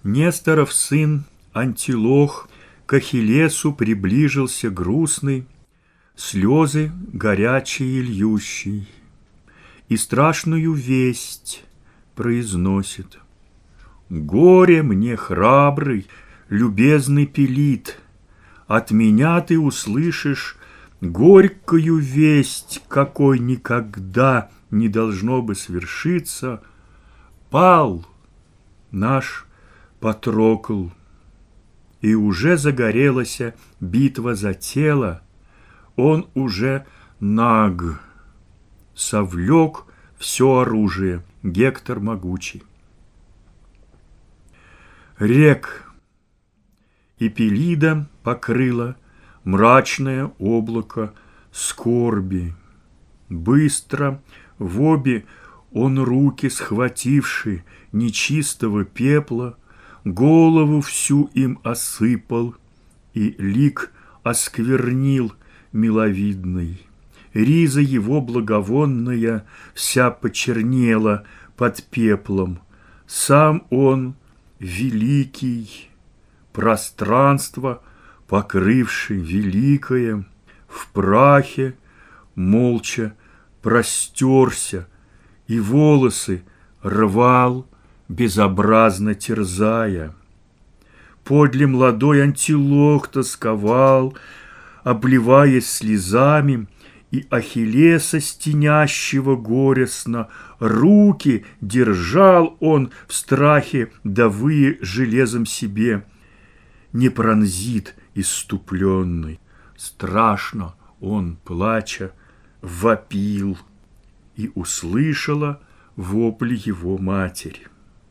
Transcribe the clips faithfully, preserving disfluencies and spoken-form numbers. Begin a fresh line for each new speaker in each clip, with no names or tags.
Несторов сын Антилох к Ахиллесу приближился грустный, слезы горячие льющий, и страшную весть произносит. «Горе мне, храбрый, любезный Пелит, от меня ты услышишь горькую весть, какой никогда не должно бы свершиться. Пал наш Патрокл, и уже загорелась битва за тело, он уже наг, совлек все оружие Гектор могучий. Рек и Пелида покрыло мрачное облако скорби. Быстро в обе он руки схвативши нечистого пепла, голову всю им осыпал, и лик осквернил миловидный. Риза его благовонная вся почернела под пеплом. Сам он великий, пространство покрывший великое, в прахе молча простерся, и волосы рвал, безобразно терзая. Подле младой Антилох тосковал, обливаясь слезами, и Ахиллеса стенящего горестно руки держал он в страхе, давые железом себе. Не пронзит исступленный, страшно он, плача, вопил, и услышала вопль его матери.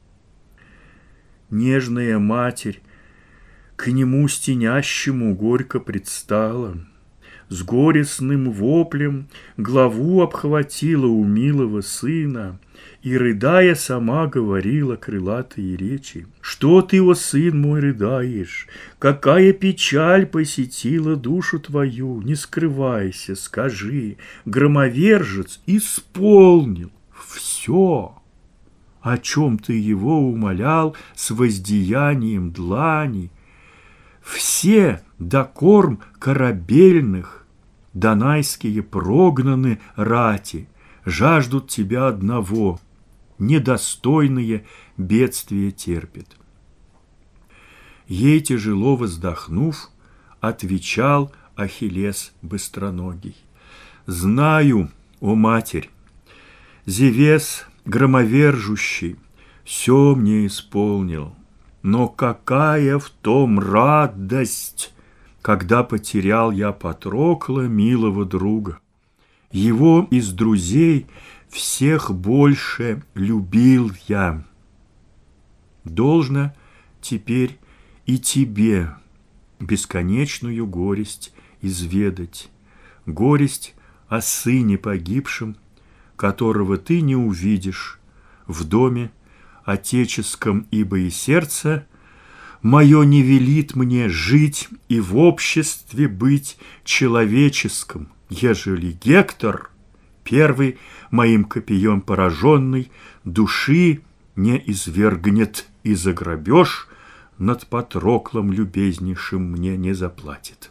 Нежная матерь к нему стенящему горько предстала, с горестным воплем главу обхватила у милого сына и, рыдая, сама говорила крылатые речи. «Что ты, о сын мой, рыдаешь? Какая печаль посетила душу твою? Не скрывайся, скажи, громовержец исполнил все, о чем ты его умолял с воздеянием длани. Все до корм корабельных донайские прогнаны рати жаждут тебя одного, недостойные бедствия терпят». Ей тяжело вздохнув, отвечал Ахиллес быстроногий. «Знаю, о матерь, Зевес громовержущий все мне исполнил, но какая в том радость, когда потерял я Патрокла, милого друга. Его из друзей всех больше любил я. Должно теперь и тебе бесконечную горесть изведать, горесть о сыне погибшем, которого ты не увидишь в доме отеческом, ибо и сердце мое не велит мне жить и в обществе быть человеческом, ежели Гектор, первый моим копьем пораженный, души не извергнет, и за грабеж над Патроклом любезнейшим мне не заплатит».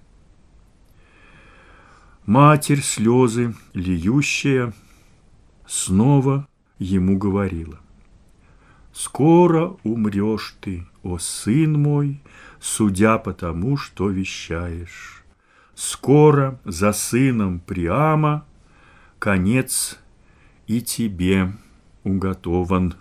Матерь, слезы льющая, снова ему говорила: «Скоро умрешь ты, о сын мой, судя по тому, что вещаешь. Скоро за сыном Приама конец и тебе уготован».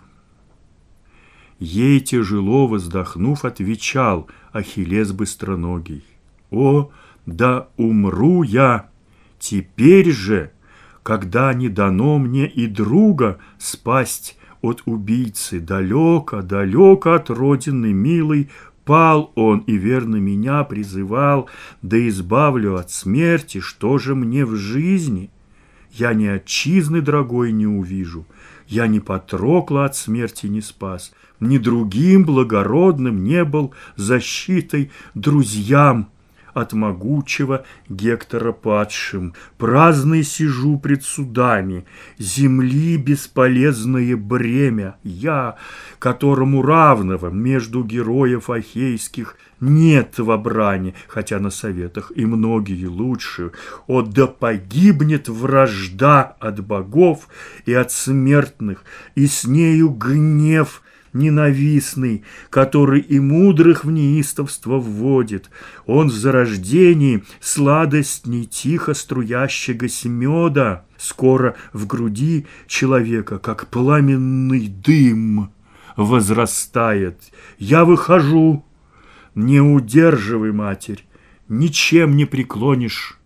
Ей тяжело вздохнув, отвечал Ахиллес быстроногий: «О, да умру я теперь же, когда не дано мне и друга спасть от убийцы. Далеко, далеко от родины милой пал он и верно меня призывал, да избавлю от смерти, что же мне в жизни? Я ни отчизны дорогой не увижу, я ни Патрокла от смерти не спас, ни другим благородным не был защитой друзьям от могучего Гектора падшим. Праздный сижу пред судами, земли бесполезное бремя. Я, которому равного между героев ахейских нет в брани, хотя на советах и многие лучше. О, да погибнет вражда от богов и от смертных, и с нею гнев ненавистный, который и мудрых в неистовство вводит. Он в зарождении сладость не тихо струящегося меда, скоро в груди человека, как пламенный дым, возрастает. Я выхожу, не удерживай, Матерь, ничем не преклонишь.